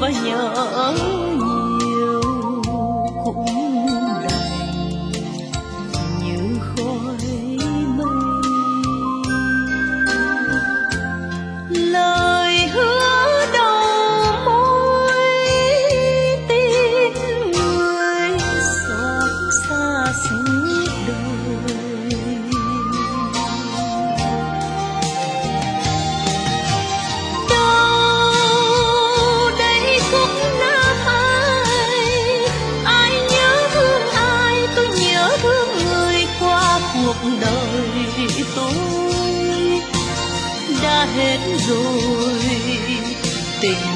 và nhớ nhiều cũng đành như khói mây. Lời hứa đầu môi tin người xót xa suốt đời. Đâu đây khúc Nam ai nhớ thương ai, tôi nhớ thương người qua cuộc đời tôi đã hết rồi tình